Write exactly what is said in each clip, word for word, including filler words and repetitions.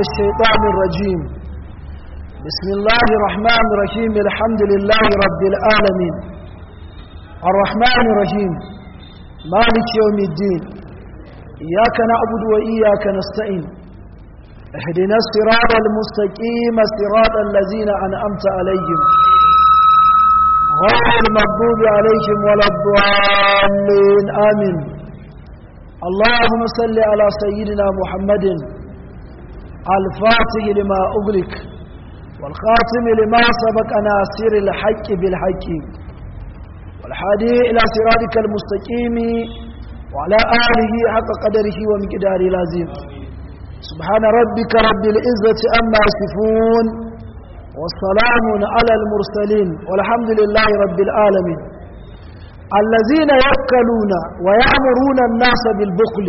الشيطان الرجيم بسم الله الرحمن الرحيم الحمد لله رب العالمين الرحمن الرحيم مالك يوم الدين إياك نعبد وإياك نستعين اهدنا الصراط المستقيم صراط الذين أنعمت عليهم غير المغضوب عليهم ولا الضالين آمين اللهم صل على سيدنا محمد الفاتح لما أغلق والخاتم لما سبق ناصر الحق بالحق والحادي إلى صراطك المستقيم وعلى آله حق قدره ومقداره العظيم سبحان ربك رب العزة أما يصفون والسلام على المرسلين والحمد لله رب العالمين الذين يأكلون ويأمرون الناس بالبخل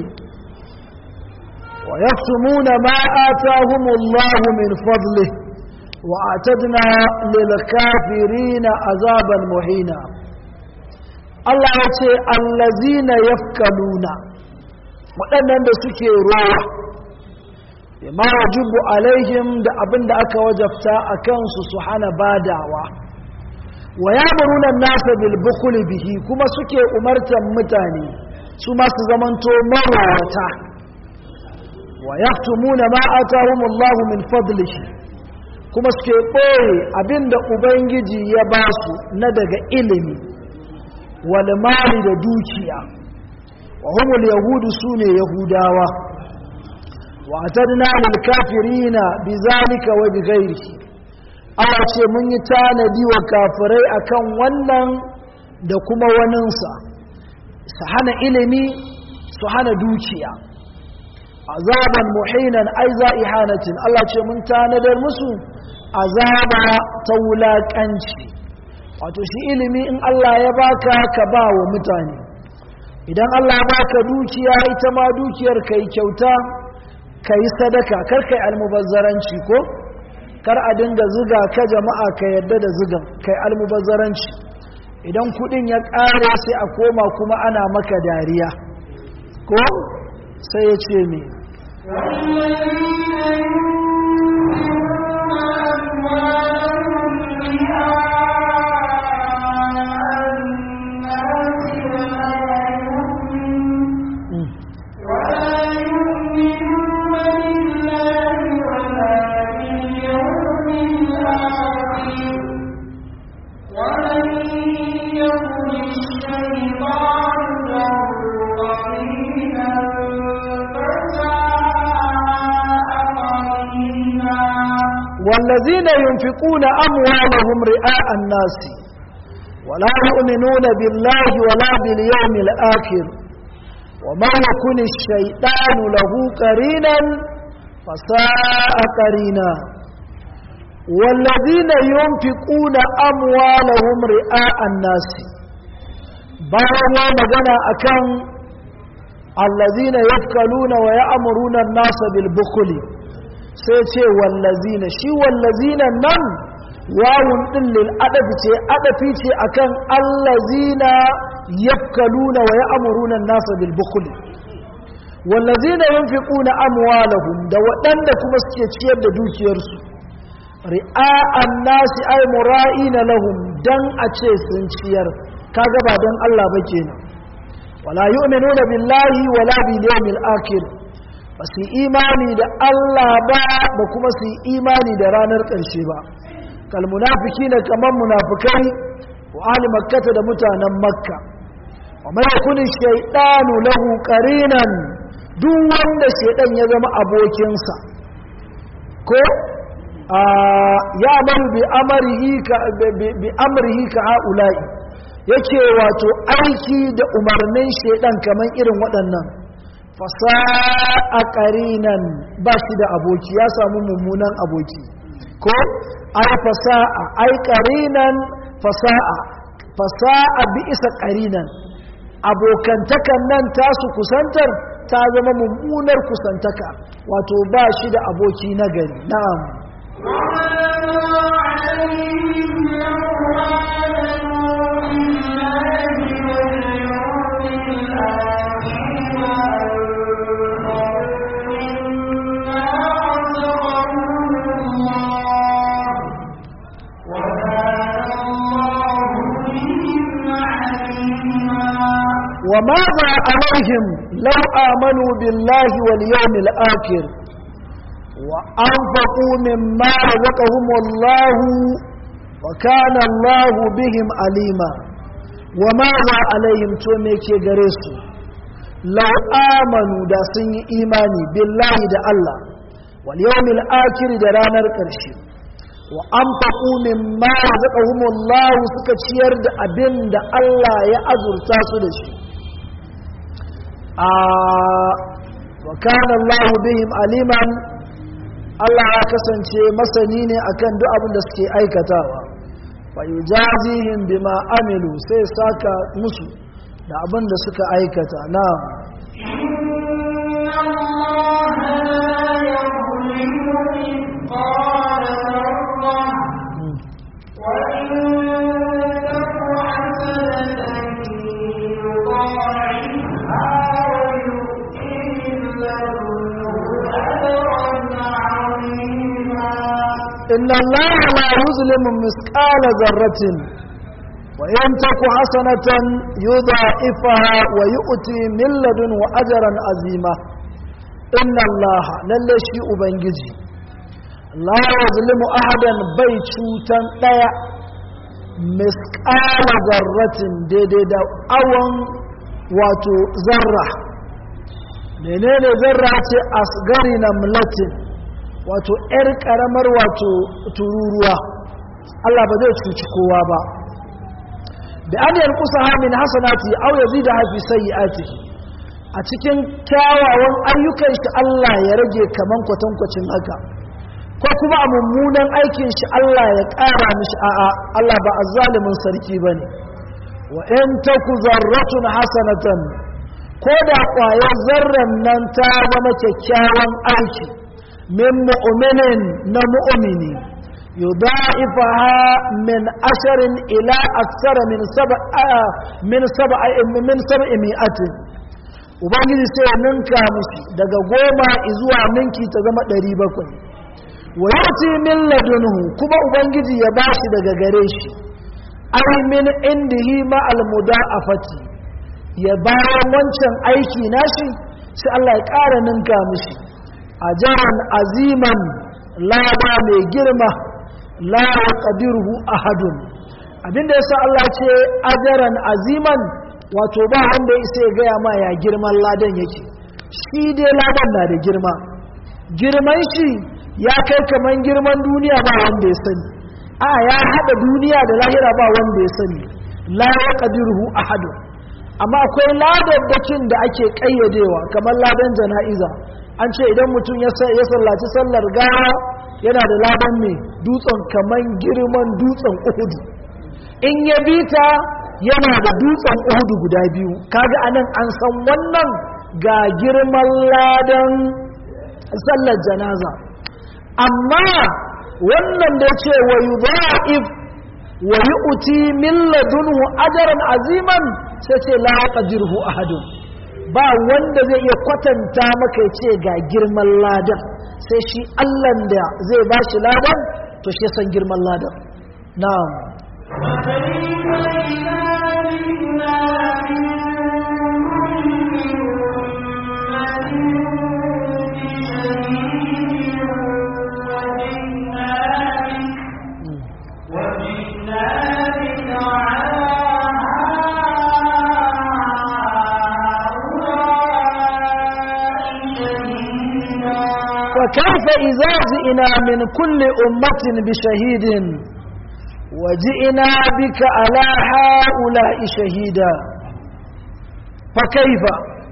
ويكتمون ما آتاهم الله من فضله وأعتدنا للكافرين عذابا مهينا الله يقول الذين يفكلون waɗannan da suke rowa ma wajibu alaihim da abin da aka wajabta a kansu su hana badawa wa yamuruna an-nasa bil bukhli bihi kuma suke umartan mutane su ma su zamanto marwata wa yaktumuna ma atahumullahu min fadlihi kuma suke ɓoye abinda ubangiji ya ba su na daga ilimi wal mali da dukiya wa humul yahudu sune yahudawa wa atadna lil kafirina bizalika wa bighairihi Allah ce mun yi tanadi wa kafirai akan wannan da kuma waninsa su hana ilimi su hana dukiya azaban muhinan ai za'ihanatin Allah ce mun tanadar musu azaba ta wulakanci wato shi ilimi in Allah ya baka ka ba wa mutane idan Allah ya baka dukiya ita ma dukiyar kai kyauta kai sadaka kar kai almubazzaranci ko kar a dinga zuga ka jama'a ka yadda da zugan kai almubazzaranci idan kudin ya ƙare sai a koma kuma ana maka dariya ko sai ya ce me والذين ينفقون أموالهم رئاء الناس ولا يؤمنون بالله ولا باليوم الآخر وما يكون الشيطان له قرينا فساء قرينا والذين ينفقون أموالهم رئاء الناس باروا مغنى أكان الذين يفكلون ويأمرون الناس بالبخل sai ce wallazina shi wallazina nan wawun din lil adafi ce adafi ce akan allazina yafkaluna wa ya'muruna an-nasa bil bukhl wallazina yunfiquna amwalahum da wadanda kuma suke ciyar da dukiyarsu ri'a'an nasi ay mura'ina lahum dan a ce sun ciyar kaga ba dan Allah ba kenan wala yu'minuna billahi wala bil yawmil akhir ba su imani da Allah ba ba kuma su imani da ranar ƙarshe ba kal munafiki na kaman munafikai wa ahli makkata da mutanen makka wa man yakuni shaytanu lahu qarinan duk wanda shaydan ya zama abokinsa ko ya amaru bi amrihi ka bi amrihi ka haula'i yake wato aiki da umarnin shaydan kaman irin waɗannan fasa'a qarinan ba shi da aboki ya samu mummunan aboki ko ai fasa'a ai qarinan fasa'a fasa'a bi isa qarinan abokantakan nan tasu kusantar ta zama mummunar kusantaka wato ba shi da aboki na gari na'am وماذا عليهم لو آمنوا بالله واليوم الآخر وأنفقوا مما رزقهم الله وكان الله بهم عليما وماذا عليهم توميكي غريسو لو آمنوا دا سني إيماني بالله دا الله واليوم الآخر دا رانر كرشي وأنفقوا مما رزقهم الله سكتشير دا أبن دا الله يأذر تاسو دشي آه وكان الله بهم عليما Allah ya kasance masani ne akan duk abin da suke aikatawa fa yujazihim bima amilu sai saka musu da abin da suka aikata na inna allaha la yuzlimu mithqala dharratin wa in taku hasanatan yudha'ifha wa yu'ti min ladunhu ajran إن الله لا يظلم مثقال ذرة وإن تك حسنة يضاعفها ويؤتي من لدنه أجرا عظيما إن الله للشيء أبنجي لا يظلم أحدا بيتشوتا لا مثقال ذرة ديدا أوان واتو ذرة menene zarra ce asgari namlatin wato ‘yar ƙaramar wato tururuwa Allah ba zai cuci kowa ba da an yi kusa hamin hasanati au ya zida hafi sai ati a cikin kyawawan ayyukan shi Allah ya rage kaman kwatankwacin haka ko kuma a mummunan aikin shi Allah ya ƙara mishi a'a Allah ba azzalimin sarki ba ne wa in taku zarratun hasanatan ko da ƙwayar zarran nan ta zama kyakkyawan aiki من مؤمن نمؤمن يضاعفها من عشر إلى أكثر من سبع من سبع من سبعمائة ubangiji sai ya ninka mishi daga goma zuwa ninki ta zama ɗari bakwai wa yati min ladunhu kuma ubangiji ya bashi daga gare shi ay min indihi ma al mudafati ya bayan wancan aiki nashi sai Allah ya ƙara ninka mishi ajaran aziman lada mai girma la yaqdiruhu ahadun abinda yasa Allah ce ajaran aziman wato ba wanda yake ya gaya ma ya girman ladan yake shi dai ladan na da girma girman shi ya kai kaman girman duniya ba wanda ya sani a ya hada duniya da lahira ba wanda ya sani la yaqdiruhu ahadun amma akwai ladaddakin da ake kayyadewa kamar ladan jana'iza an ce idan mutum ya sallaci sallar gawa yana da ladan mai dutsen kaman girman dutsen uhudu in ya bita yana da dutsen uhudu guda biyu kaga anan an san wannan ga girman ladan sallar janaza amma wannan da ce wa yudha'if wa yu'ti min ladunhu ajran aziman sai ce la yaqdiruhu ahadun ba wanda zai iya kwatanta maka ce ga girman ladan sai shi Allah da zai bashi ladan to shi san girman ladan na'am فكيف إذا جئنا من كل أمة بشهيد وجئنا بك على هؤلاء شهيدا فكيف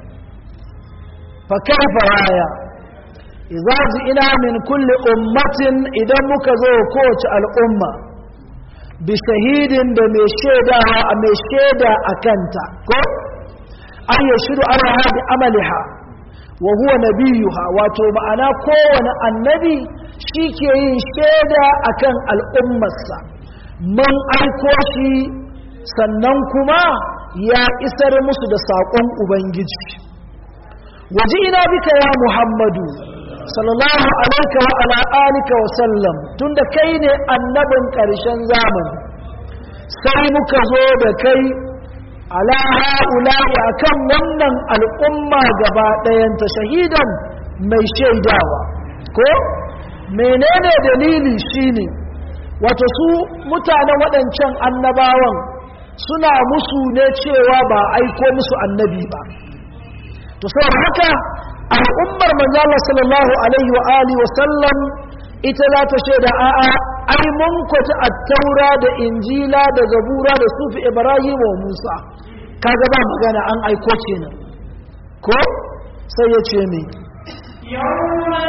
فكيف رايا إذا جئنا من كل أمة إذا مكذو كوت الأمة بشهيد بمشيدا ومشيدا أكنتا أن يشهد على هذه عملها wa huwa nabiyuha wato ma'ana kowane annabi shi ke yin shaida akan al'ummarsa man aiko shi sannan kuma ya isar musu da saƙon ubangiji waje ina bika ya muhammadu sallallahu alaihi wa ala alika wa sallam tunda kai ne annabin ƙarshen zamani sai muka zo da kai ala ha'ula'i akan wannan al'umma gaba ɗayanta shahidan mai shaidawa ko menene dalili shine wato su mutanen waɗancan annabawan suna musu ne cewa ba aiko musu annabi ba to saboda haka al'ummar manzo Allah sallallahu alaihi wa alihi wa sallam ita za ta shaida a'a ai mun kwata at-taura da injila da zabura da sufi ibrahim wa musa kaga ba magana an aiko kenan ko sai ya ce me yawma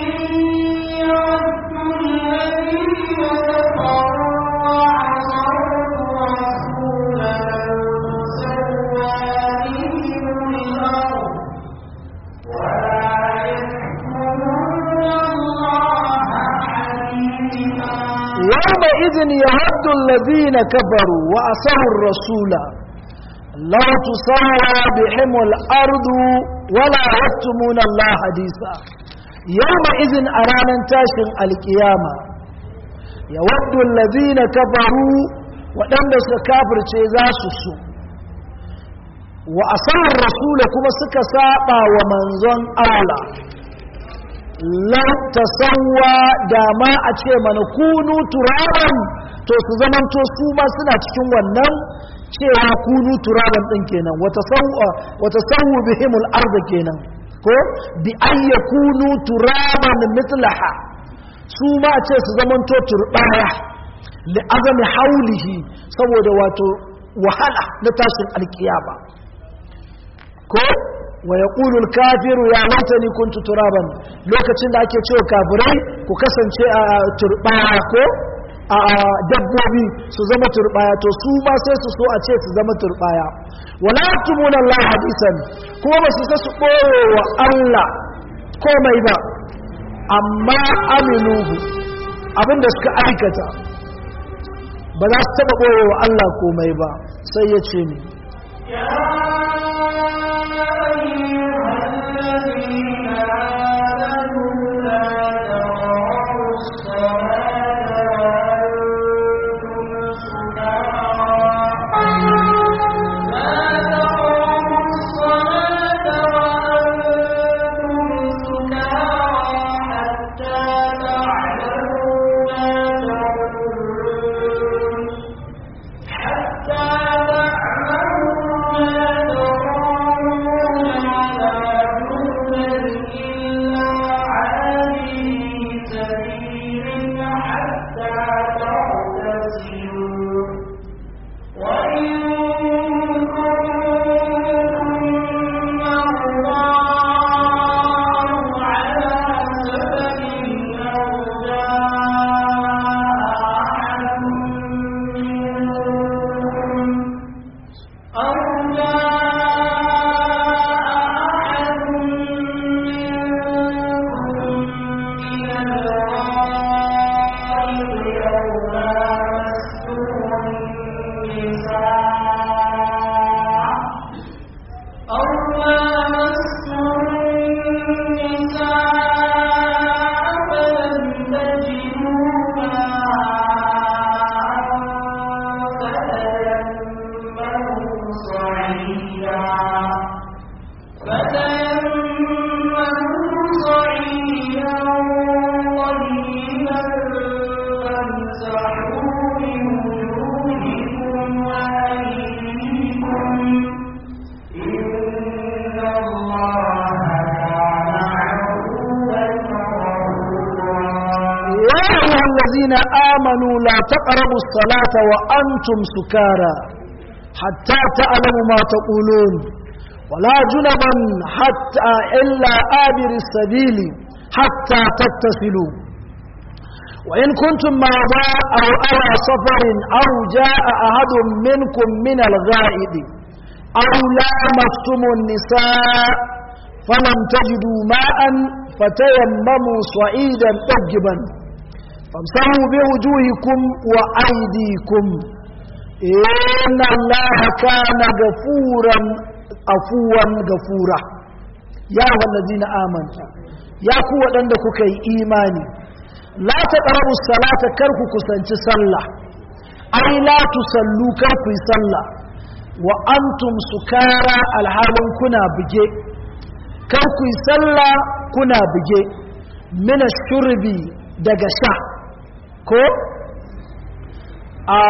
يومئذ يود الذين كفروا وعصوا الرسول لو تسوى بهم الأرض ولا يكتمون الله حديثا يومئذ أرانا تاشن القيامة يود الذين كفروا وأن كافر تيزاسسوا وعصوا الرسول كما سكساقا ومنزون أولا lan tasawwa da ma a ce mana kunu turaban to su zaman to su ma suna cikin wannan cewa kunu turaban din kenan wata sawwa wata sawwu bihimul ard kenan ko bi ayya kunu turaban mithlaha su ma ce su zaman to turbaya li azami haulihi saboda wato wahala na tashin alkiyama ko wa yaqulu al-kafiru ya laitani kuntu turaban lokacin da ake cewa kafirai ku kasance a turbaya ko a dabbobi su zama turbaya to su ma sai su so a ce su zama turbaya wala tumuna Allah hadisan kuma ba su su boye wa Allah komai ba amma aminuhu abinda suka aikata ba za su taba boye wa Allah komai ba sai ya ce ni آمنوا لا تقربوا الصلاة وأنتم سكارى حتى تعلموا ما تقولون ولا جنبا حتى إلا آبر السبيل حتى تتصلوا وإن كنتم مرضى أو على سفر أو جاء أحد منكم من الغائب أو لامستم النساء فلم تجدوا ماء فتيمموا صعيدا طيبا فامسحوا بوجوهكم وأيديكم إن الله كان غفورا عفوا غفورا يا أيها الذين آمنوا يا قوة عندك كي إيماني لا تقربوا الصلاة كركو كسنت صلى أي لا تصلوا كركو صلى wa antum sukara alhalin kuna buge kar ku yi sallah kuna buge mina shurbi daga sha ko a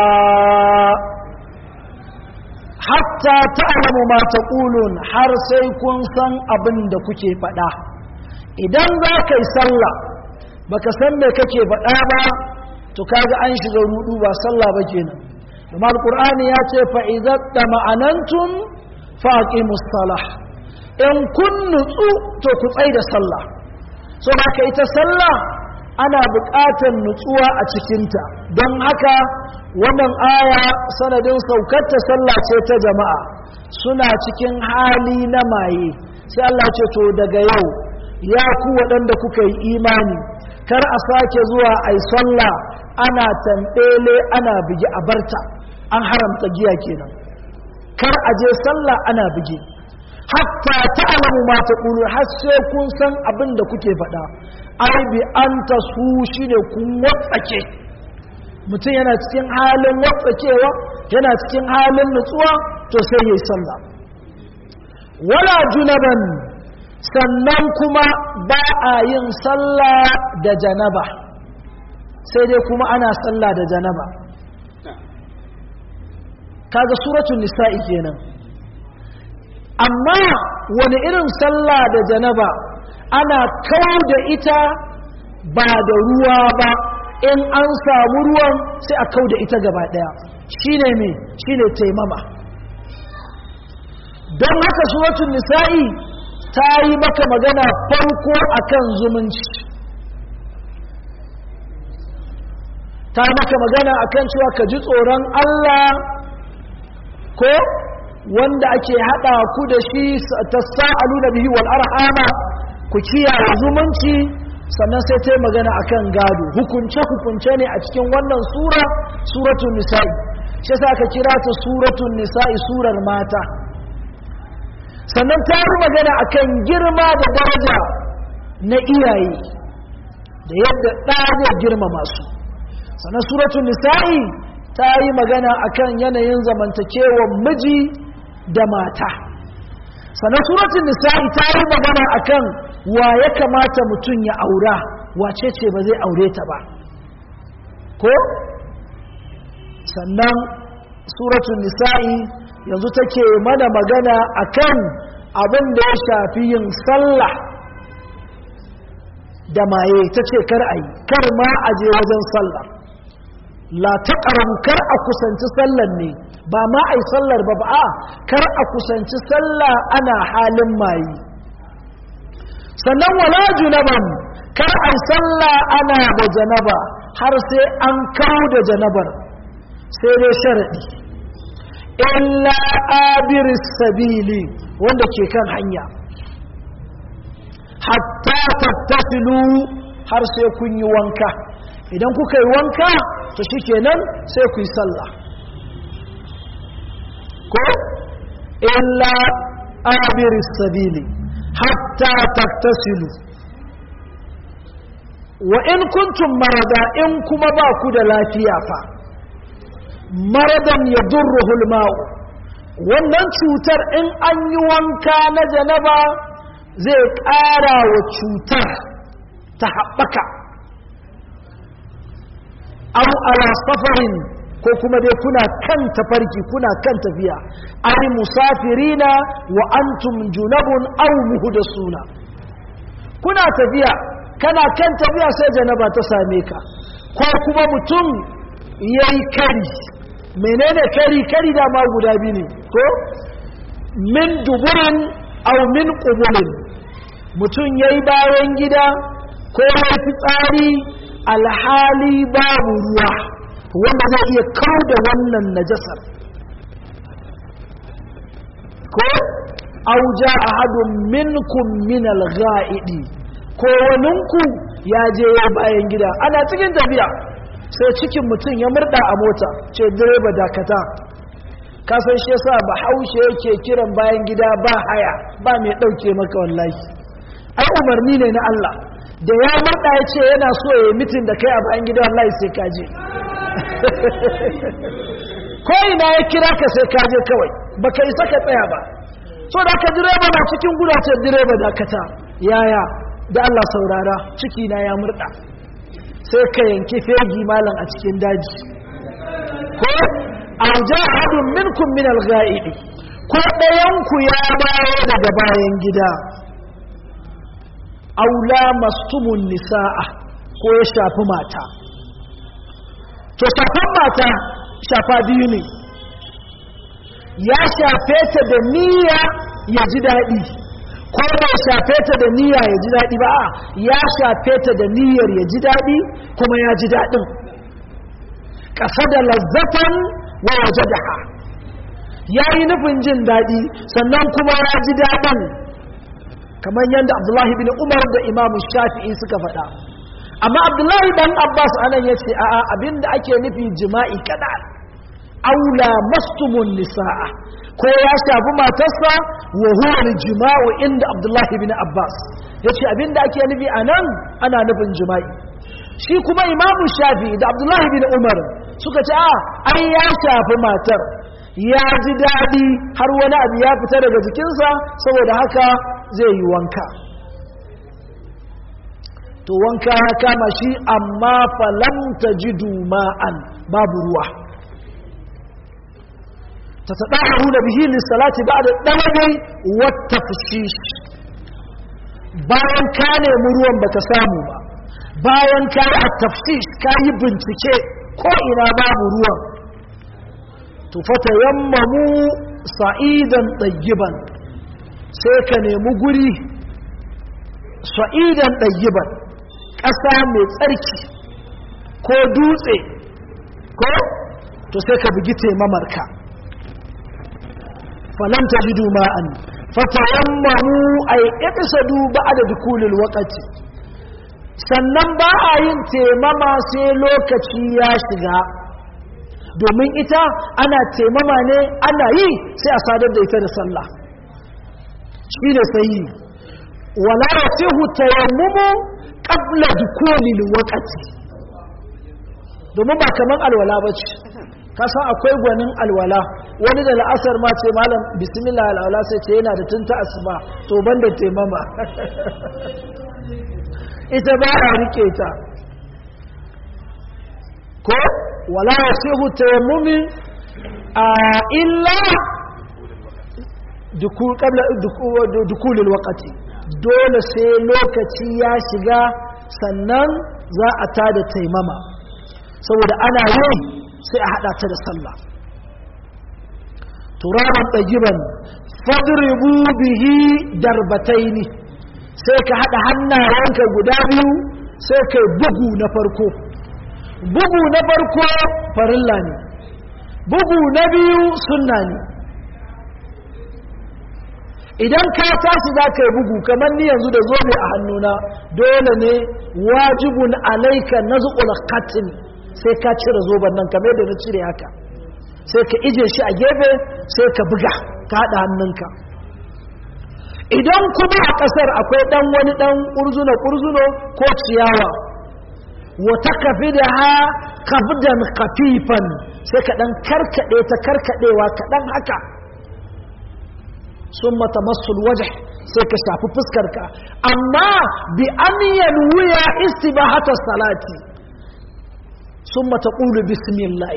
hatta ta'lamu ma taqulun har sai kun san abin da kuke faɗa idan za ka yi sallah baka san me kake faɗa ba to kaga an shiga rudu ba sallah ba kenan kuma alqur'ani ya ce fa idza tama'anantum fa aqimus salah in kun nutsu to ku tsai da sallah so haka ita sallah ana buƙatar nutsuwa a cikinta don haka wannan aya sanadin saukarta sallah ce ta jama'a suna cikin hali na maye sai Allah ce to daga yau ya ku waɗanda kuka yi imani kar a sake zuwa ai sallah ana tambele ana bigi a barta an haramta giya kenan kar a je sallah ana bigi hatta ta'lamu ma taqulu har sai kun san abin da kuke faɗa ai bi anta su shine kun watsake mutum yana cikin halin watsakewa yana cikin halin nutsuwa to sai yayi sallah wala junaban sannan kuma ba a yin sallah da janaba sai dai kuma ana sallah da janaba kaga suratul nisa'i kenan amma wani irin sallah da janaba ana kawo da ita ba da ruwa ba in an samu ruwan sai a kawo da ita gaba daya shine me shine taimama don haka suratul nisa'i ta yi maka magana farko akan zumunci ta yi maka magana akan cewa ka ji tsoron Allah ko wanda ake hada ku da shi tasa'aluna bihi wal arhama ku kiyaye zumunci sannan sai ta magana akan gado hukunce hukunce ne a cikin wannan sura suratul nisa'i shi yasa aka kira ta suratul nisa'i surar mata sannan ta yi magana akan girma da daraja na iyaye da yadda ɗa zai girmama su sannan suratul nisa'i ta yi magana akan yanayin zamantakewar miji da mata sannan suratul nisa'i ta yi magana akan wa ya kamata mutum ya aura wace ce ba zai aure ta ba ko sannan suratul nisa'i yanzu take mana magana akan abin da ya shafi yin sallah da maye tace kar ayi kar ma aje wajen sallah la taqrabu kar a kusanci sallar ne ba ma ai sallar ba ba kar a kusanci sallah ana halin maye sannan wala junaban kar ai sallah ana da janaba har sai an kawo da janabar sai dai sharadi illa abiris sabili wanda ke kan hanya hatta tattasilu har sai kun yi wanka idan kuka yi wanka to shikenan sai ku yi sallah ko illa abiris sabili hatta tattasilu wa in kuntum marada in kuma ba ku da lafiya fa maradan yadurruhu alma'u wannan cutar in an yi wanka na janaba zai ƙara wa cutar ta haɓaka aw ala safarin ko kuma dai kuna kan tafarki kuna kan tafiya ay musafirina wa antum junabun aw muhdasuna kuna tafiya kana kan tafiya sai janaba ta same ka ko kuma mutum yayi kari menene kari kari da ma guda biyu ne ko min duburin aw min qubulin mutum yayi bayan gida ko ya fitsari alhali babu ruwa wanda zai iya kawo da wannan najasar ko aw jaa ahadun minkum min al-gha'idi ko waninku ya je ya bayan gida ana cikin tafiya sai cikin mutum ya murda a mota ce direba dakata kasan shi yasa bahaushe yake kiran bayan gida ba haya ba mai dauke maka wallahi ai umarni ne na Allah da ya murda ya ce yana so ya yi mitin da kai a bayan gida wallahi sai ka je ko ina ya kira ka sai ka je kawai baka isa ka tsaya ba so da ka direba na cikin guda ce direba dakata yaya da Allah saurara ciki na ya murda sai ka yanki fegi malam a cikin daji ko aujahadun minkum min al-ghaib ko dayan ku ya bayo daga bayan gida aula mastumun nisaa ko ya shafi mata to shafan mata shafa biyu ne ya shafe ta da niyya ya ji daɗi ko ba shafe ta da niyya ya ji daɗi ba ya shafe ta da niyyar ya ji daɗi kuma ya ji daɗin ƙasa da lazzatan wa waje da ha ya yi nufin jin daɗi sannan kuma ya ji daɗin kamar yadda abdullahi bin umar da imamu shafi'i suka faɗa amma abdullahi dan abbas anan ya ce a'a abinda ake nufi jima'i kaɗan aula mastumun nisa'a ko ya shafi matarsa wa huwa jima'u inda abdullahi bin abbas ya ce abinda ake nufi anan ana nufin jima'i shi kuma imamu shafi'i da abdullahi bin umar suka ce a ai ya shafi matar ya ji daɗi har wani abu ya fita daga jikinsa saboda haka zai yi wanka to wanka ya kama shi amma falam tajidu ma'an babu ruwa tatadaharuna bihi lis-salati ba'da dalabi wat-tafshish bayan ka nemi ruwan baka samu ba bayan ka yi at-tafshish ka yi bincike ko ina babu ruwan to fatayammamu sa'idan tayyiban sai ka nemi guri sa'idan tayyiban ƙasa mai tsarki ko dutse ko to sai ka bugi taimamarka falam tajidu ma'an fatayammamu ay iqsadu ba'da dukulil waqti sannan ba a yin taimama sai lokaci ya shiga domin ita ana taimama ne ana yi sai a sadar da ita da sallah shine sai wala yasihu tayammumu qabla dukulil waqti domin ba kaman alwala bace ka san akwai gwanin alwala wani da la'asar ma ce malam bismillah alwala sai ce yana da tunta asuba to banda taimama ita ba a rike ta ko wala yasihu tayammumi a illa dukul qabla dukulil waqti dole sai lokaci ya shiga sannan za a tada taimama saboda ana yi sai a hada ta da sallah turaban tayyiban fadribu bihi darbataini sai ka hada hannayenka guda biyu sai kai bugu na farko bugu na farko farilla ne bugu na biyu sunna ne idan ka tashi za ka yi bugu kamar ni yanzu da zobe a hannuna dole ne wajibun alaika nazqul qatin sai ka cire zoben nan kamar da na cire haka sai ka ije shi a gefe sai ka buga ka hada hannunka idan kuma a kasar akwai dan wani dan kurzuno kurzuno ko ciyawa wata kafidaha kafdan khafifan sai ka dan karkade ta karkadewa kadan haka summa tamassul wajh sai ka shafi fuskarka amma bi amiyan wuya istibahata salati summa taqulu bismillah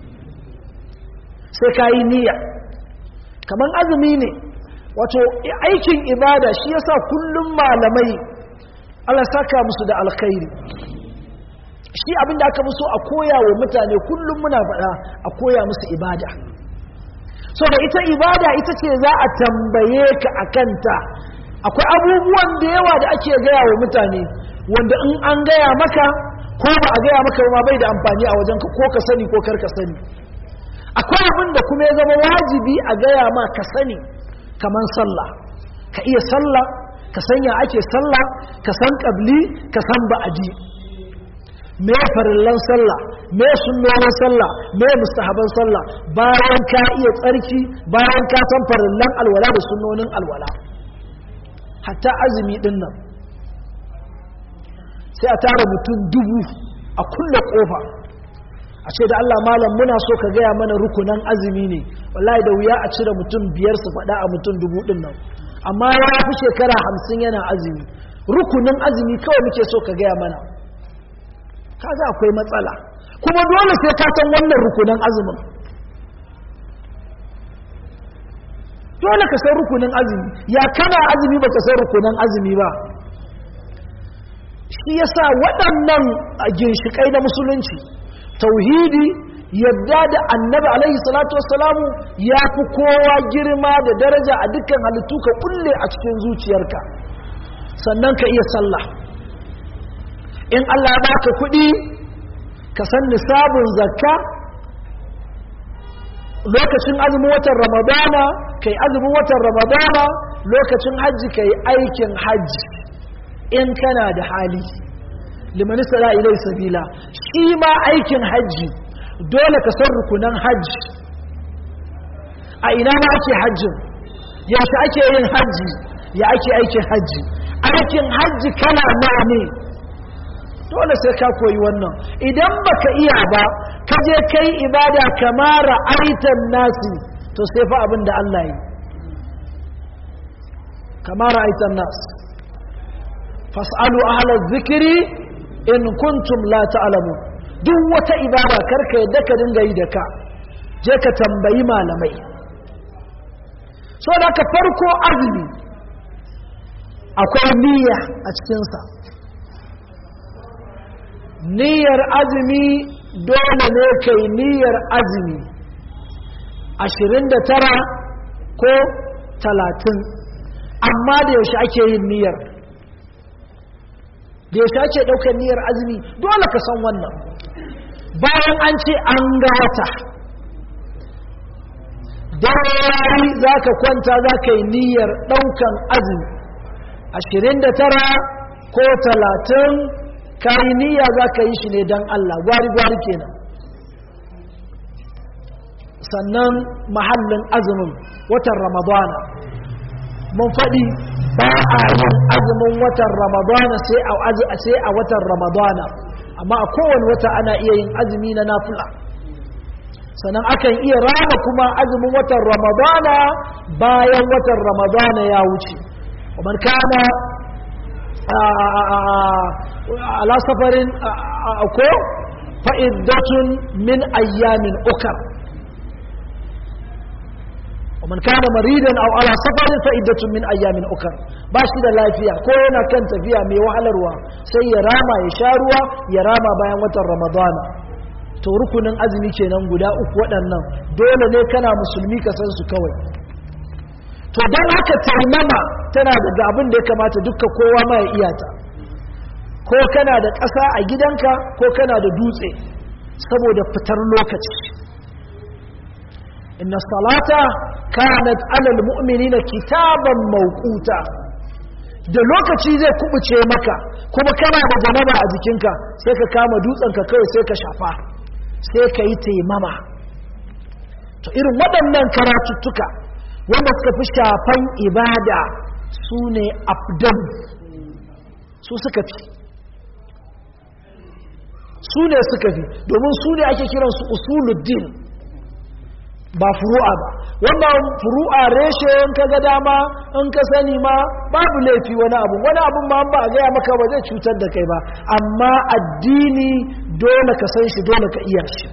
sai kai niyya kaman azumi ne wato aikin ibada shi yasa kullum malamai Allah saka musu da alkhairi shi abinda aka musu a koya wa mutane kullum muna faɗa a koya musu ibada so da ita ibada ita ce za a tambaye ka akanta akwai abubuwan da yawa da ake gaya wa mutane wanda in an gaya maka ko ba a gaya maka ma bai da amfani a wajenka ko ka sani ko kar ka sani akwai abin da kuma ya zama wajibi a gaya ma ka sani kaman sallah ka iya sallah ka sanya ake sallah ka san qabli ka san ba'di me farillan sallah me sunnonin sallah me mustahaban sallah bayan ka iya tsarki bayan ka san farillan alwala da sunnonin alwala hatta azumi din nan sai a tara mutum dubu a kulle kofa a ce da Allah malam muna so ka gaya mana rukunan azumi ne wallahi da wuya a cire mutum biyar su faɗa a mutum dubu ɗin nan amma ya fi shekara hamsin yana azumi rukunin azumi kawai muke so ka gaya mana kaga akwai matsala kuma dole sai ka san wannan rukunin azumin dole ka san rukunin azumi ya kana azumi baka san rukunin azumi ba shi yasa waɗannan ginshiƙai na musulunci tauhidi yadda da annabi alaihi salatu wassalamu ya fi kowa girma da daraja a dukkan halittu ka kulle a cikin zuciyarka sannan ka iya sallah in Allah ya baka kuɗi ka san nisabin zakka lokacin azumin watan ramadana kai azumin watan ramadana lokacin hajji kai aikin hajji in kana da hali liman sala ilai sabila shi ma aikin hajji dole ka san rukunan hajji a ina ma ake hajjin yaushe ake yin hajji ya ake aikin hajji aikin hajji kana nawa ne dole sai ka koyi wannan idan baka iya ba ka je kai ibada kamar aitan nasi to sai fa abin da Allah yi kamar aitan nas fas'alu ahla dhikri in kuntum la ta'lamun duk wata ibada karka yadda ka dinga yi da ka je ka tambayi malamai so da ka farko azumi akwai niyya a cikinsa niyyar azumi dole ne kai niyyar azumi ashirin da tara ko talatin amma da yaushe ake yin niyyar da yaushe ake ɗaukar niyyar azumi dole ka san wannan bayan an ce an ga wata dare za ka kwanta za ka yi niyyar ɗaukan azumi ashirin da tara ko talatin ka yi niyya za ka yi shi ne don Allah gwari-gwari kenan sannan mahallin azumin watan ramadana mun faɗi ba a yin azumin watan ramadana sai a watan ramadana amma a kowane wata ana iya yin azumi na nafila sannan akan iya rama kuma azumin watan ramadana bayan watan ramadana ya wuce ومن كان على سفر أكو فإدة من أيام أخر ومن كان مريضا أو على سفر فإدة من أيام أخر باشي da lafiya ko yana kan tafiya mai wahalarwa sai ya rama ya sha ruwa ya rama bayan watan ramadana to rukunin azumi kenan guda uku waɗannan dole ne kana musulmi ka san su kawai to don haka taimama tana daga abin da ya kamata dukkan kowa ma ya iyata ko kana da ƙasa a gidanka ko kana da dutse saboda fitar lokaci inna salata kanat alal mu'minina kitaban mawquta da lokaci zai kubuce maka kuma kana da janaba a jikinka sai ka kama dutsenka kai sai ka shafa sai ka yi taimama to irin waɗannan karatuttuka wanda suka fi shafan ibada su ne afdal su suka fi su ne suka fi domin su ne ake kiransu usuluddin ba furu'a ba wannan furu'a reshe in ka ga dama in ka sani ma babu laifi wani abu wani abu ma ba a gaya maka ba zai cutar da kai ba amma addini dole ka san shi dole ka iya shi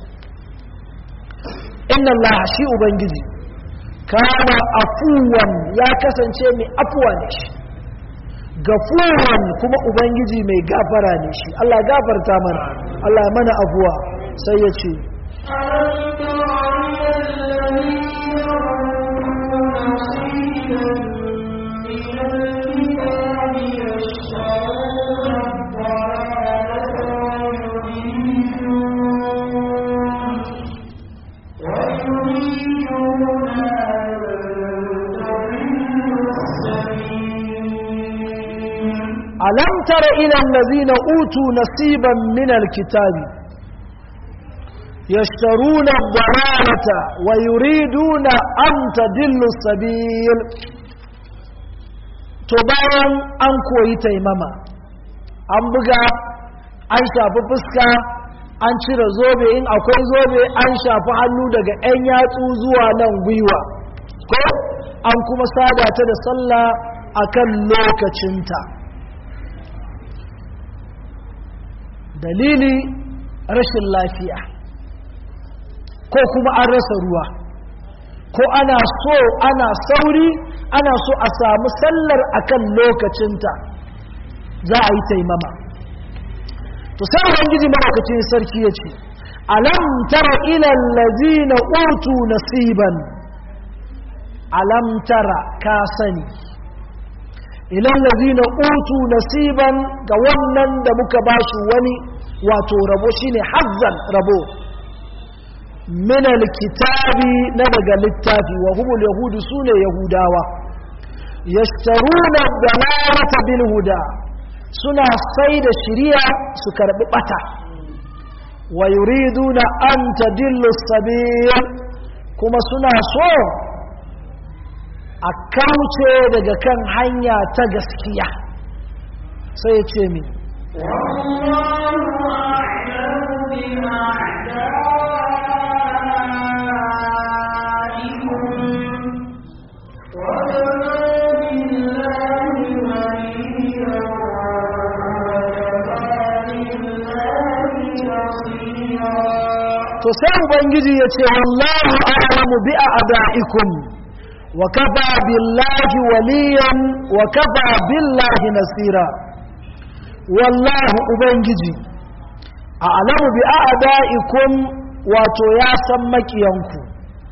inna allaha shi ubangiji kana afuwan ya kasance mai afuwa ne shi gafuran kuma ubangiji mai gafara ne shi Allah gafarta mana Allah mana afuwa sai ya ce ألم تر إلى الذين أوتوا نصيبا من الكتاب يشترون الضلالة ويريدون أن تضلوا السبيل تباين أنكو يتيمما أنبغى أن شاف فسكا an cire zobe in akwai zobe an shafi hannu daga 'yan yatsu zuwa nan gwiwa ko an kuma sada ta da sallah akan lokacinta. Dalili rashin lafiya ko kuma an rasa ruwa ko ana so ana sauri ana so a samu sallar akan lokacinta za a yi taimama. to sai ubangiji maɗaukacin sarki ya ce alam tara ilal ladina utu nasiban, alam tara ka sani ilal ladina utu nasiban ga wannan da muka bashi wani wato rabo shine hazzan rabo min alkitabi na daga littafi wa humul yahudu sune yahudawa yashtaruna dalalata bil huda suna sai da shiriya su karbi bata wa yuriduna an tadillu sabil kuma suna so a kauce daga kan hanya ta gaskiya. sai ya ce min to sai ubangiji ya ce wallahu a'lamu bi a'da'ikum wa kafa billahi waliyan wa kafa billahi nasira. wallahu ubangiji a'lamu bi a'da'ikum wato ya san makiyanku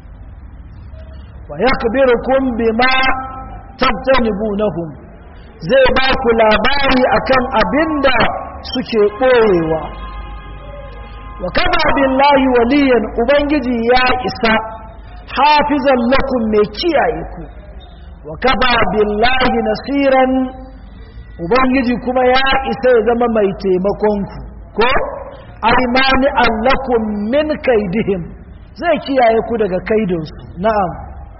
wa yakbirukum bima tabtanibunahum zai ba ku labari akan abinda suke ɓoyewa. wa kafa billahi waliyan ubangiji ya isa hafizan lakum mai kiyaye ku wa kafa billahi nasiran ubangiji kuma ya isa ya zama mai taimakon ku ko aymani allakum min kaidihim zai kiyaye ku daga kaidinsu. na'am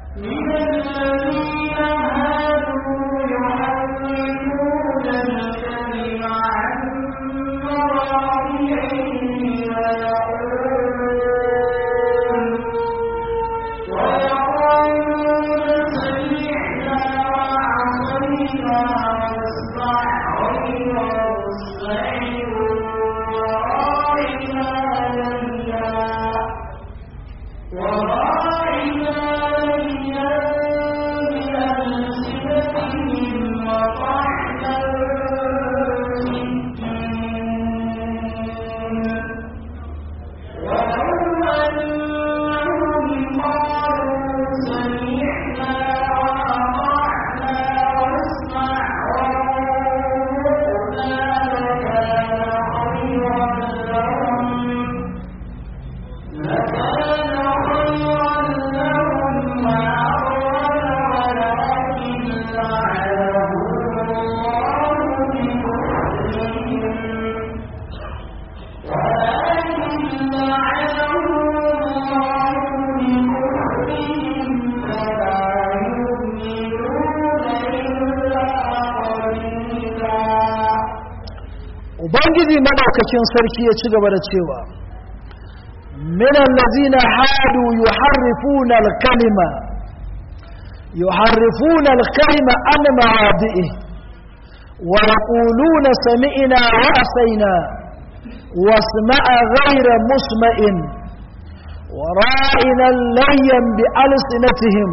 ubangiji madaukakin sarki ya ci gaba da cewa minan lazina hadu yuharrifuna al-kalima yuharrifuna al-kalima an ma'adihi wa yaquluna sami'na wa asaina wasma'a ghayra musma'in wa ra'ina layyan bi alsinatihim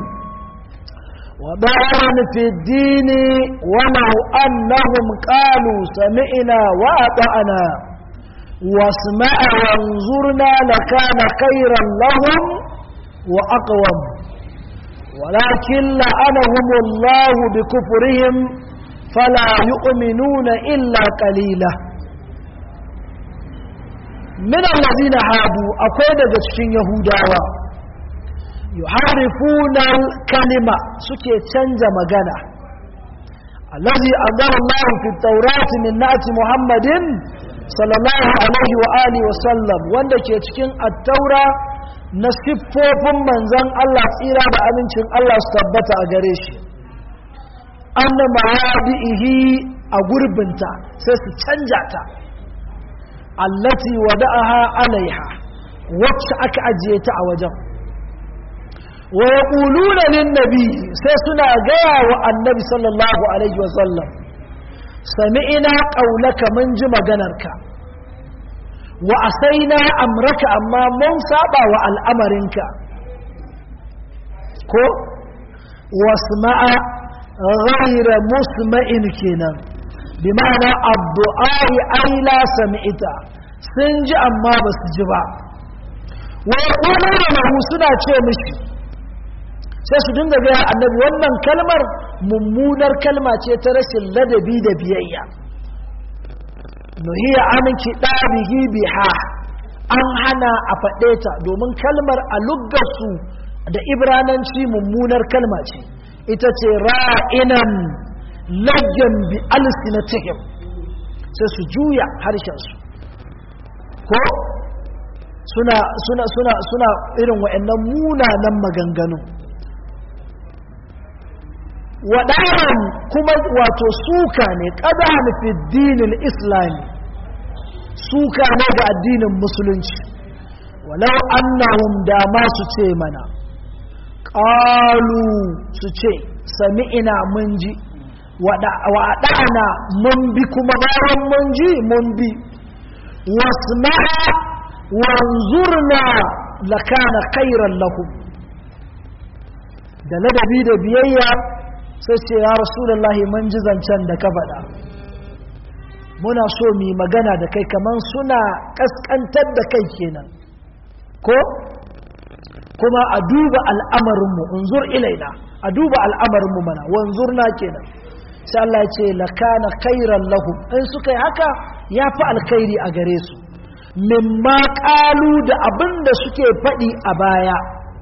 وضعنا في الدين ولو أنهم قالوا سمعنا وأطعنا واسمع وانظرنا لكان خيرا لهم وأقوم ولكن لعنهم الله بكفرهم فلا يؤمنون إلا قليلا. من الذين هادوا أقول جسين يهودا yuharrifuna al-kalima suke canja magana allazi anzala Allah fi at-taurat min na'ti Muhammadin sallallahu alaihi wa alihi wa sallam wanda ke cikin at-taura na siffofin manzon Allah tsira da amincin Allah su tabbata a gare shi anna ma'adihi a gurbinta sai su canja ta allati wada'aha alaiha wacce aka ajiye ta a wajen wa yaquluna lin nabi sai suna gaya wa annabi sallallahu alaihi wasallam sami'ina qaulaka mun ji maganarka wa asaina amraka amma mun saba wa al'amarinka ko wasma'a ghayra musma'in kenan bi ma'ana addu'ai ay la sami'ta sun ji amma ba su ji ba wa yaquluna lahu suna ce mishi sai su dinga ga annabi wannan kalmar mummunar kalma ce ta rashin ladabi da biyayya nuhiya an kiɗabihi biha an hana a faɗe ta domin kalmar a luggarsu da ibrananci mummunar kalma ce ita ce ra'inan lagyan bi alsinatihim sai su juya harshensu ko suna suna suna suna irin wa'annan munanan maganganu waɗannan kuma wato suka ne ƙadahan fi dinin islami suka ne ga addinin musulunci walau annahum da ma su ce mana ƙalu su ce sami'ina mun ji waɗana mun bi kuma bayan mun ji mun bi wasma'a wanzurna lakana khairan lahum da ladabi da biyayya sai ce ya rasulullahi mun ji zancen da ka faɗa muna so mu magana da kai kaman suna kaskantar da kai kenan ko kuma a duba al'amarinmu unzur ilaina a duba al'amarinmu mana wanzurna kenan sai Allah ya ce lakana khairan lahum in suka yi haka ya fi alkhairi a gare su mimma qalu da abinda suke faɗi a baya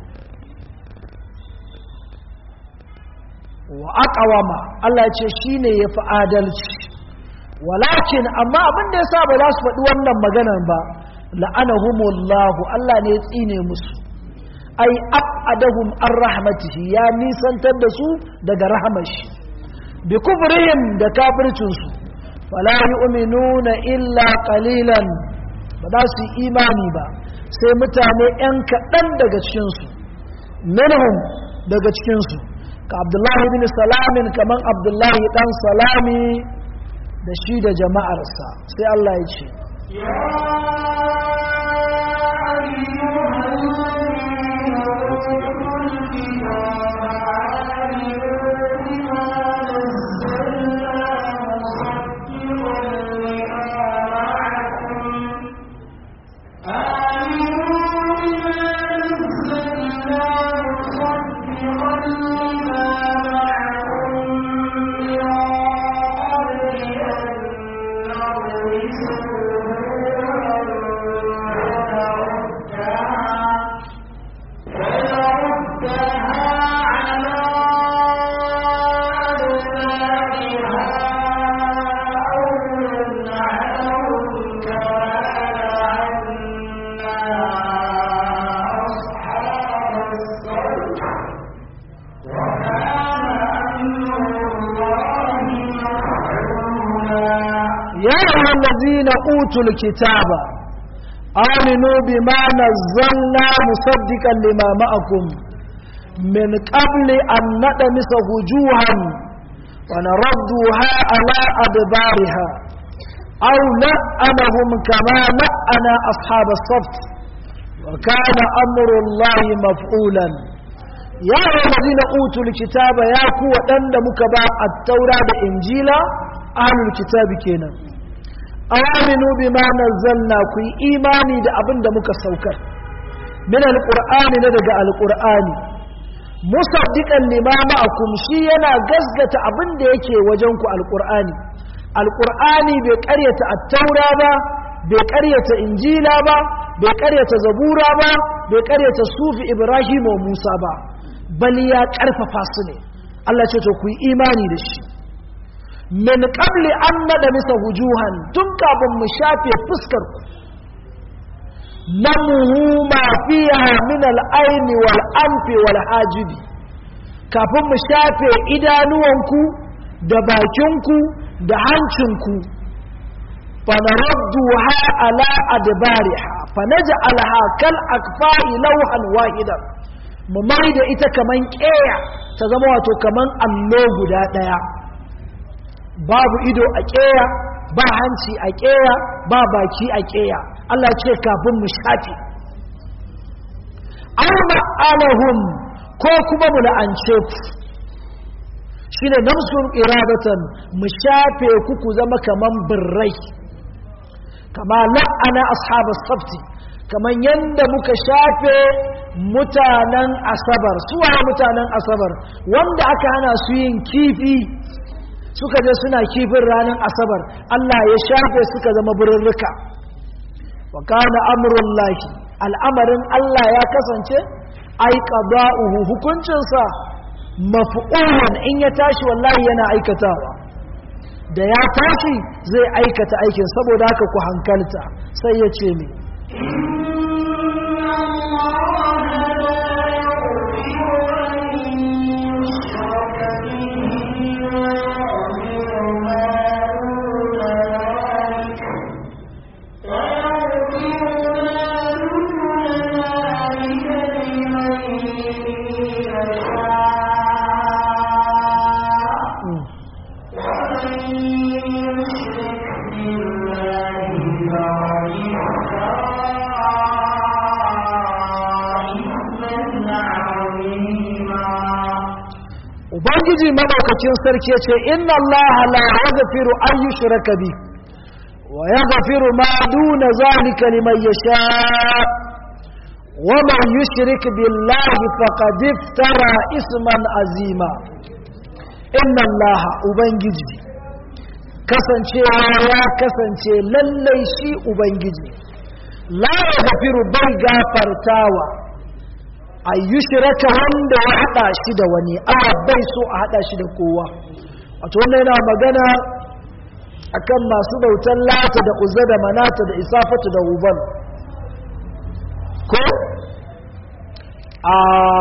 wa aqwama Allah ya ce shine yafi adalci walakin amma abin da yasa ba za su faɗi wannan maganar ba la'anahumullahu Allah ne ya tsine musu ai abadahum ar rahmatihi ya nisantar da su daga rahmar shi bi kufrihim da kafircin su fala yu'minuna illa qalilan ba za su imani ba sai mutane yan kaɗan daga cikin su minhum daga cikin su ka abdullahi bin salamin kaman abdullahi dan salami da shi da jama'arsa sai Allah ya ce الذين أوتوا الكتاب آمنوا بما نزلنا مصدقا لما معكم من قبل أن نطمس وجوها ونردها على أدبارها أو نأنهم كما نأنا أصحاب الصفت وكان أمر الله مفعولا يا الذين أوتوا الكتاب يا قوة أندمك التوراة إنجيلا أهل الكتاب كينا aminu bima nazzalna ku imani da abin da muka saukar min alqur'ani na daga alqur'ani musaddiqan lima ma'akum shi yana gasgata abin da yake wajen ku alqur'ani alqur'ani bai ƙaryata at-taura ba bai ƙaryata injila ba bai ƙaryata zabura ba bai ƙaryata sufi ibrahim wa musa ba bal ya ƙarfafa su ne Allah ce to ku imani da shi min qabli an nadamisa wujuhan tun kafin mu shafe fuskar ku namuhu ma fiha min al-ayn wal anfi wal hajibi kafin mu shafe idanuwanku da bakinku da hancinku فنردها على أدبارها فنجعلها كالأكفاء لوحا واحدا مميد إتا كمان كيا تزمواتو كمان اللوغ دا دايا باب إدو أكيا با هنسي أكيا با باكي أكيا الله يتشيكا بمشاتي أما أنهم كوكما ملأنشيف shine namsun iradatan mu shafe kuku zama kaman birrai kama la'ana ashabas sabti kaman yanda muka shafe mutanen asabar suwa mutanen asabar wanda aka hana su yin kifi suka je suna kifin ranar asabar Allah ya shafe suka zama birrika wa kana amrullahi al'amarin Allah ya kasance ai qada'uhu hukuncinsa mafi'ulan in ya tashi wallahi yana aikatawa da ya tashi zai aikata aikin saboda haka ku hankalta sai ya ce mi ubangiji madaukakin sarki ya ce inna allaha la yaghfiru an yushraka bi wa yaghfiru ma duna zalika liman yasha wa man yushrik billahi faqad iftara isman azima inna allaha ubangiji kasancewa ya kasance lallai shi ubangiji la yaghfiru bai gafartawa ayyushiraka wanda ya hada shi da wani a bai so a hada shi da kowa wato wannan yana magana akan masu bautan lata da uzza da manata da isafatu da hubal ko a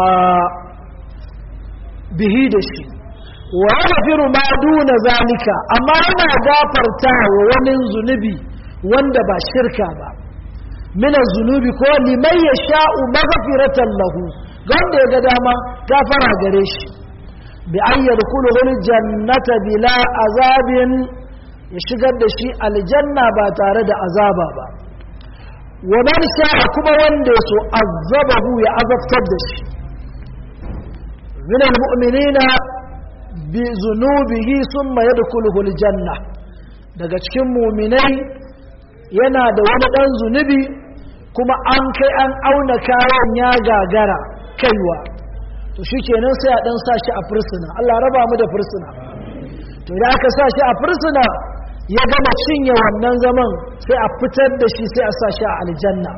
bihi da shi wa yaghfiru ma duna zalika amma yana gafarta wa wani zunubi wanda ba shirka ba min az-zunubi ko liman yasha'u maghfiratan lahu ganda ya ga dama gafara gare shi bi an yadkhulu al-jannata bila azabin ya shigar da shi aljanna ba tare da azaba ba wa man sha'a kuma wanda so azabahu ya azabtar da shi min al-mu'minina bi zunubihi thumma yadkhuluhu al-janna daga cikin mu'minai yana da wani dan zunubi kuma an kai an auna kayan ya gagara kaiwa to shikenan sai a dan sa shi a fursuna Allah raba mu da fursuna to idan aka sa shi a fursuna ya gama cinye wannan zaman sai a fitar da shi sai a sa shi a aljanna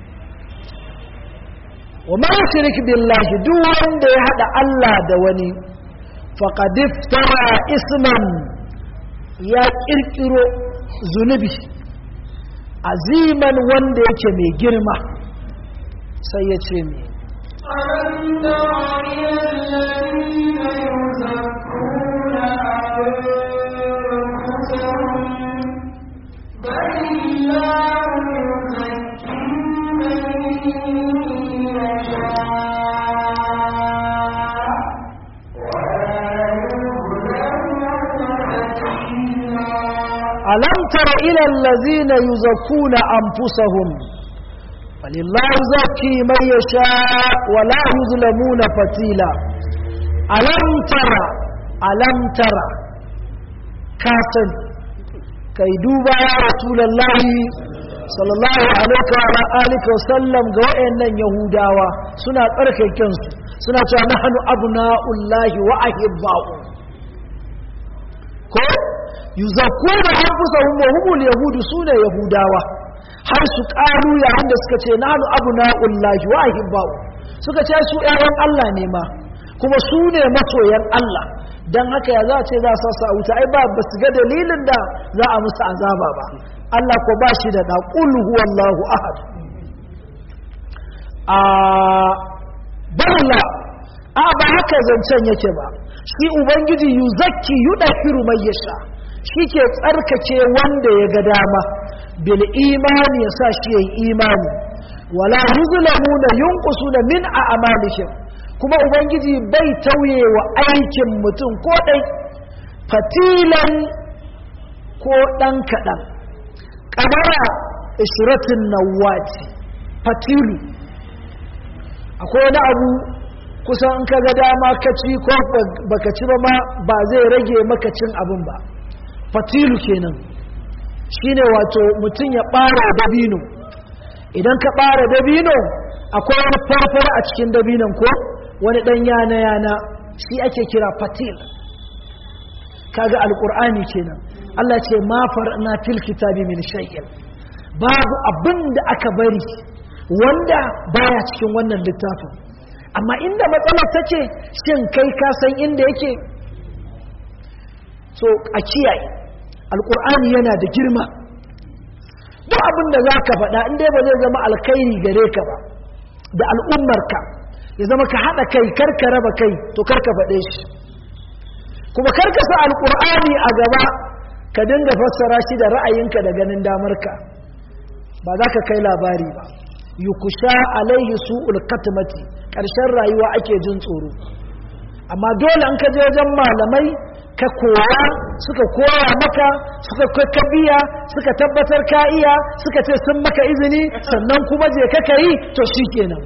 wa ma yushrik billahi duk wanda ya hada Allah da wani faqad iftara isman ya kirkiro zunubi aziman wanda yake mai girma sai ya ce mai ألم تر إلى الذين يزكون أنفسهم فلله يزكي من يشاء ولا يظلمون فتيلا ألم تر ألم تر كاسن كي دوبا يا رسول الله صلى الله عليه وعلى آله وسلم قوئن يهوداوا سنة أركي كنس سنة نحن أبناء الله وأحباؤه كو yuzakkuna anfusahum wa humul yahudu sune yahudawa har su karu yayin da suka ce nanu abna'ullahi wa ahibba'u suka ce su ƴaƴan Allah ne ma kuma su ne masoyan Allah dan haka ya za ce za su sa wuta ai ba basu ga dalilin da za a musu azaba ba Allah ko ba shi da da qul huwallahu ahad a balla a ba haka zancen yake ba shi ubangiji yuzakki yudahiru mai yasha shi ke tsarkake wanda ya ga dama bil imani ya sa shi yayi imani wala yuzlamuna yunqusuna min a'malihim kuma ubangiji bai tauye wa aikin mutum ko dai fatilan ko dan kadan kamara ishratin nawati fatilu akwai wani abu kusan in ka ga dama ka ci ko baka ci ba ma ba zai rage maka cin abin ba fatilu kenan shine wato mutum ya bara dabino idan ka bara dabino akwai wani farfara a cikin dabinon ko wani dan yana yana shi ake kira fatil kaga alqur'ani kenan Allah ce ma farna fil kitabi min shay'in babu abinda aka bari wanda baya cikin wannan littafin amma inda matsalar take shin kai ka san inda yake so a kiyaye alqur'ani yana da girma duk abin da zaka faɗa inda ba zai zama alkhairi gare ka ba da al'ummarka ya zama ka hada kai karka raba kai to karka faɗe shi kuma karka sa alqur'ani a gaba ka dinga fassara shi da ra'ayinka da ganin damarka ba za ka kai labari ba yukusha alaihi su'ul katmati karshen rayuwa ake jin tsoro amma dole an ka je wajen malamai ka koya suka koya maka suka ka biya suka tabbatar ka iya suka ce sun maka izini sannan kuma je ka kai to shikenan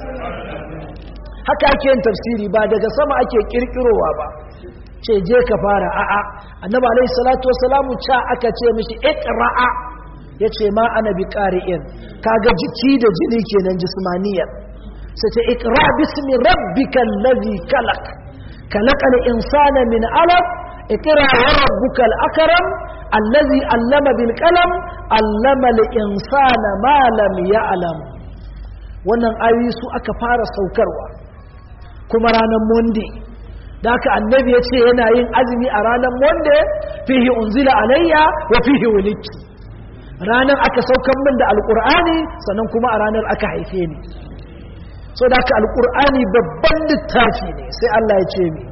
haka ake yin tafsiri ba daga sama ake kirkirowa ba ce je ka fara a'a annabi alaihi salatu wassalamu cha aka ce mishi iqra'a yace ma ana bi qari'in kaga jiki da jini kenan jismaniyar sai ce iqra bismi rabbikal ladhi khalaq khalaqal insana min 'alaq iqra wa rabbukal akram alladhi 'allama bil qalam 'allama al insana ma lam ya'lam wannan ayoyi su aka fara saukarwa kuma ranar monday da haka annabi ya ce yana yin azumi a ranar monday fihi unzila alayya wa fihi wulidtu ranar aka saukan min da alkur'ani sannan kuma a ranar aka haife ni so da haka alkur'ani babban littafi ne sai Allah ya ce mi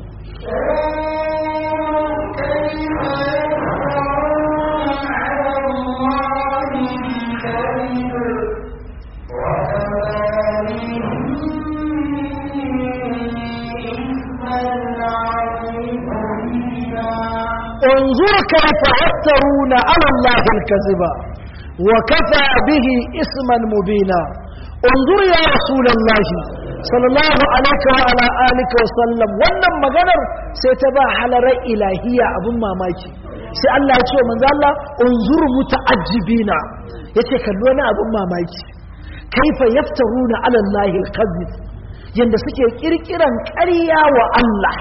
انظر كيف يفترون على الله الكذب وكفى به اسما مبينا انظر يا رسول الله صلى الله عليه وعلى آلك وسلم wannan maganar sai ta ba halarar ilahiya abun mamaki sai Allah ya ce manzo Allah unzur muta'ajjibina yace kallo na abun mamaki kaifa yaftaruna ala Allah al-kadhib yanda suke kirkiran ƙarya wa Allah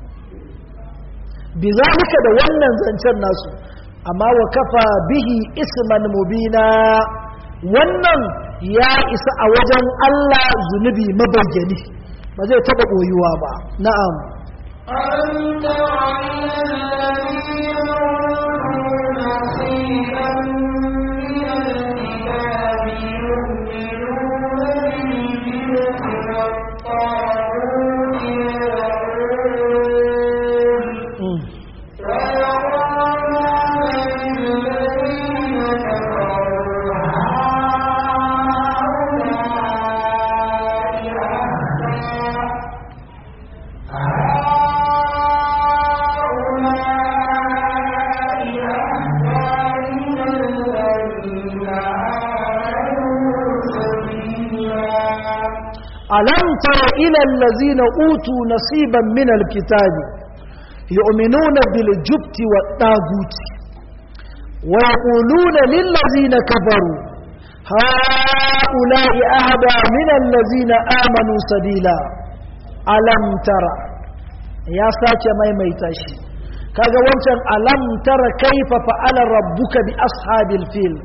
bizalika da wannan zancen nasu amma wa kafa bihi isman mubina wannan ya isa a wajen Allah zunubi mabayyani ba zai taba koyuwa ba na'am ألم تر إلى الذين أوتوا نصيبا من الكتاب يؤمنون بالجبت والطاغوت ويقولون للذين كفروا هؤلاء أهدى من الذين آمنوا سبيلا ألم تر يا ساكي ماي ميتاشي كذا وانتم ألم تر كيف فعل ربك بأصحاب الفيل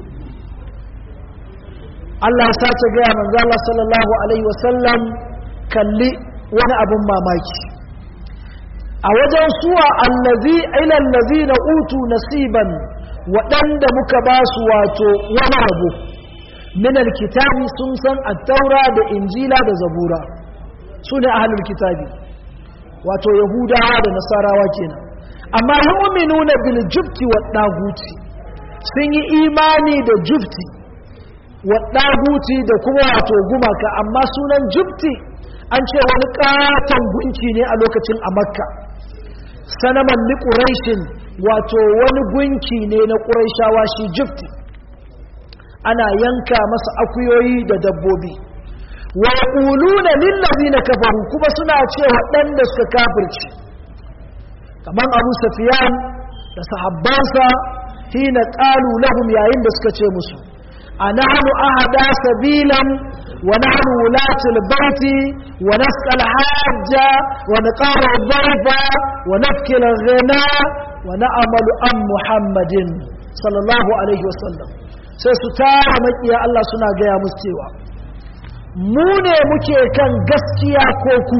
Allah ya sace gaya manzo Allah sallallahu alaihi wasallam kalli wani abun mamaki a wajen suwa allazi ila allazina utu nasiban wadanda muka ba su wato wani rabo min alkitabi sun san at-taura da injila da zabura sune ahlul kitabi wato yahudawa da nasarawa kenan amma yu'minuna bil jubti wa daguti sun yi imani da jubti wa daguti da kuma wato gumaka amma sunan jubti an ce wani katon gunki ne a lokacin a makka sanaman li quraishin wato wani gunki ne na quraishawa shi jubti ana yanka masa akuyoyi da dabbobi wa yaquluna lil ladina kafaru kuma suna ce waɗanda suka kafirci kaman Abu Sufyan da sahabbansa hina qalu lahum yayin da suka ce musu anahnu ahada sabilan wa nahnu wulatul baiti wa nasqal hajja wa naqara dhaifa wa nafkil ghina wa na'malu am Muhammadin sallallahu alaihi wasallam sai su tara makiya Allah suna gaya musu cewa mu ne muke kan gaskiya ko ku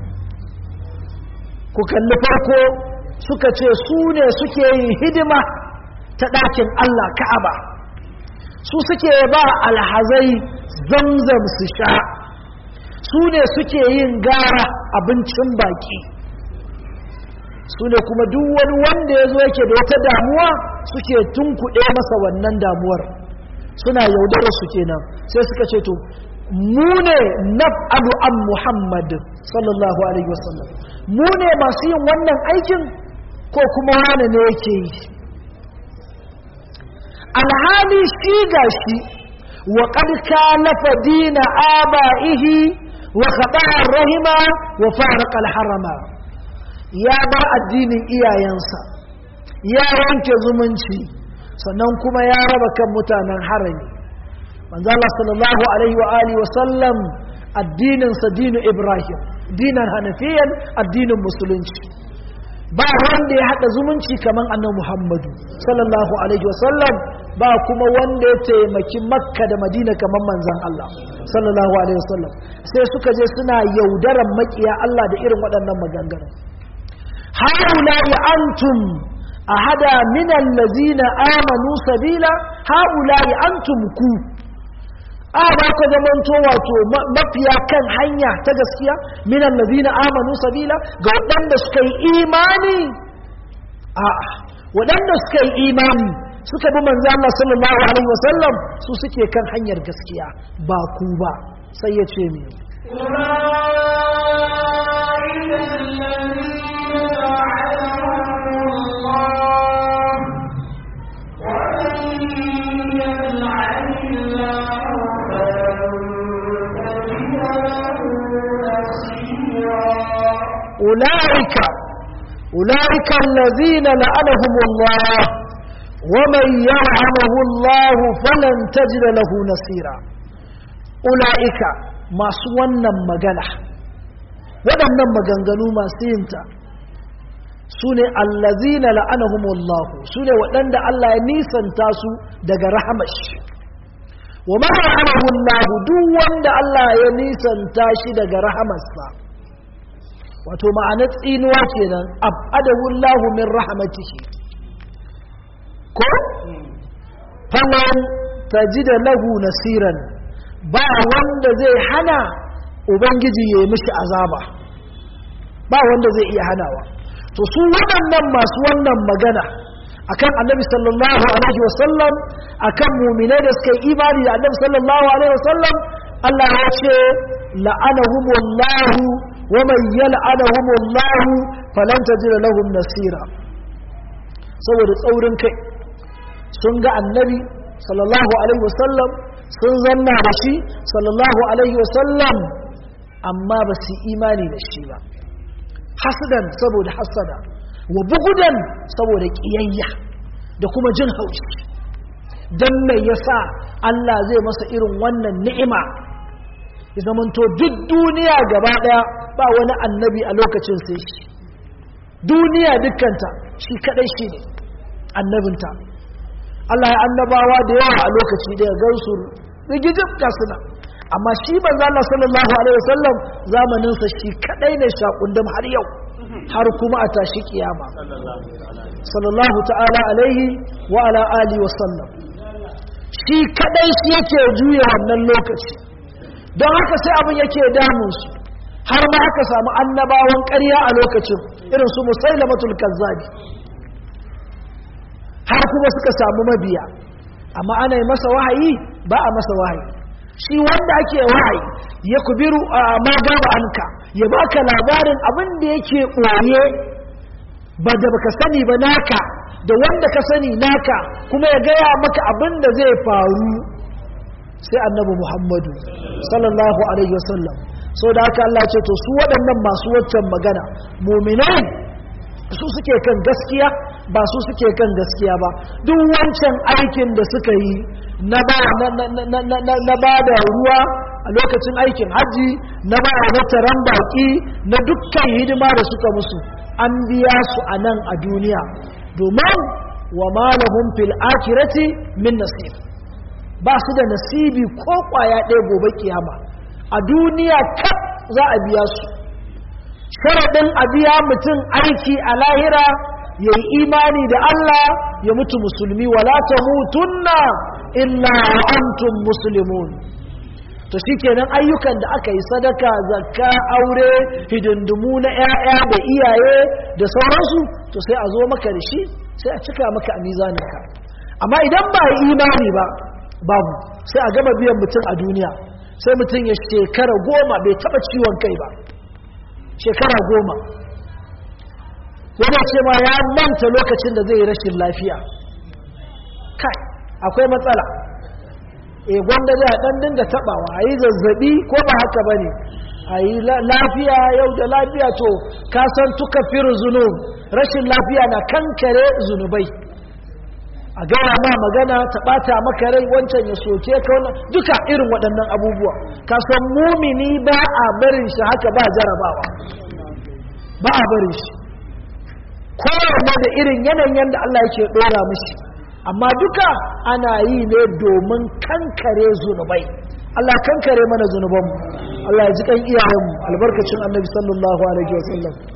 ku kalli farko suka ce su ne suke yin hidima ta ɗakin Allah Ka'aba su suke ba alhazai zamzam su sha su ne suke yin gara abincin baki su ne kuma duk wani wanda ya zo yake da wata damuwa suke tunkuɗe masa wannan damuwar suna yaudarar su kenan sai suka ce to mu ne naf'alu an Muhammad sallallahu alaihi wasallam mu ne masu yin wannan aikin ko kuma wani ne yake yi alhali shi gashi wa qad kalafa dina abaihi wa khata'a rahima wa faraqa al-harama ya bar addinin iyayensa ya yanke zumunci sannan kuma ya raba kan mutanen harami manzo Allah sallallahu alaihi wa alihi wa sallam addinin sa dinu Ibrahim dinan hanafiyan addinin musulunci ba wanda ya hada zumunci kaman annabi Muhammadu sallallahu alaihi wa sallam ba kuma wanda ya taimaki Makka da Madina kaman manzon Allah sallallahu alaihi wa sallam sai suka je suna yaudaran makiya Allah da irin waɗannan maganganu haula ya antum ahada min allazina amanu sabila haula ya antum ku a ba ka zamanto wato mafiya kan hanya ta gaskiya min allazina amanu sabila ga waɗanda suka yi imani a waɗanda suka yi imani suka bi manzo Allah sallallahu alaihi wasallam su suke kan hanyar gaskiya ba ku ba sai ya ce mi أولئك أولئك الذين لعنهم الله ومن يلعنه الله فلن تجد له نصيرا أولئك ما سوانا مجنح waɗannan maganganu masu yinta su ne allazina la'anahumullahu su ne waɗanda Allah ya nisanta su daga rahamashi wa ma la'anahullahu duk wanda Allah ya nisanta shi daga rahamarsa wato ma'anar tsinuwa kenan abadahullahu min rahmatihi ko falan tajida lahu nasiran ba wanda zai hana ubangiji ya yi mishi azaba ba wanda zai iya hanawa to su waɗannan masu wannan magana akan annabi sallallahu alaihi wasallam akan mu'minai da suka yi imani da annabi sallallahu alaihi wasallam Allah ya ce la'anahumullahu wa man yal'anahumullahu falan tajida lahum nasira saboda tsaurin kai sun ga annabi sallallahu alaihi wasallam sun zanna da shi sallallahu alaihi wasallam amma ba su imani da shi ba hasadan saboda hasada wa bugudan saboda kiyayya da kuma jin haushi dan mai yasa Allah zai masa irin wannan ni'ima ya zamanto duk duniya gaba daya ba wani annabi a lokacin sai shi duniya dukkanta shi kadai shi ne annabinta Allah ya annabawa da yawa a lokaci da ya gansu rigijin kasuna amma shi manzo Allah sallallahu alaihi wasallam zamanin sa shi kadai ne shakundum har yau har kuma a tashi kiyama sallallahu ta'ala alaihi wa ala alihi wasallam shi kadai shi yake juya wannan lokaci don haka sai abin yake damun su har ma aka samu annabawan ƙarya a lokacin irin su musailamatul kazzabi kuma suka samu mabiya amma ana yi masa wahayi ba a masa wahayi shi wanda ake wahayi ya kubiru ma gaba anka ya baka labarin abin da yake ɓoye ba da baka sani ba naka da wanda ka sani naka kuma ya gaya maka abin da zai faru sai annabi Muhammadu sallallahu alaihi wasallam so da haka Allah ce to su waɗannan masu waccan magana mu'minai su suke kan gaskiya ba su suke kan gaskiya ba duk wancan aikin da suka yi na ba na ba da ruwa a lokacin aikin haji na ba na taron baki na dukkan hidima da suka musu an biya su a nan a duniya domin wa ma lahum fil akhirati min nasib ba su da nasibi ko kwaya ɗaya gobe kiyama a duniya kaf za a biya su sharaɗin a biya mutum aiki a lahira ya yi imani da Allah ya mutu musulmi wala ta mutunna illa wa antum muslimun to shikenan ayyukan da aka yi sadaka zakka aure hidindimu na 'ya'ya da iyaye da sauransu to sai a zo maka da shi sai a cika maka a mizaninka amma idan ba yi imani ba babu sai a gama biyan mutum a duniya sai mutum ya shekara goma bai taba ciwon kai ba shekara goma yana ce ma ya manta lokacin da zai yi rashin lafiya kai akwai matsala e gwanda zai dan dinga tabawa a yi zazzabi ko ba haka bane a yi lafiya yau da lafiya to ka san tuka firu zunub rashin lafiya na kankare zunubai a gaya ma magana ta bata maka rai wancan ya soke ka wannan duka irin waɗannan abubuwa ka san mumini ba a barin shi haka ba jarabawa ba a barin shi kowanne da irin yanayin da Allah yake dora mishi amma duka ana yi ne domin kankare zunubai Allah kankare mana zunubanmu Allah ya ji kan iyayenmu albarkacin annabi sallallahu alaihi wasallam